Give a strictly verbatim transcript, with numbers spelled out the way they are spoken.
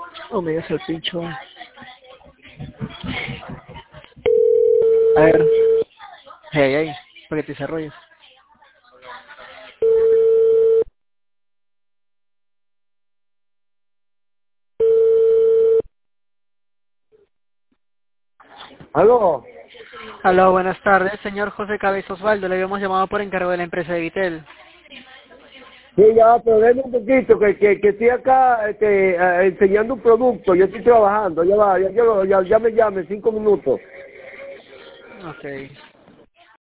Oh, me dio el pincho. A ver. Hey, hey, para que te desarrolles. ¿Aló? Aló, buenas tardes, señor José Cabeza Osvaldo. Le habíamos llamado por encargo de la empresa de Vitel. Sí, ya, pero denme un poquito, que, que, que estoy acá este, eh, enseñando un producto, yo estoy trabajando, ya va, ya, ya, ya, ya me llame, cinco minutos. Ok.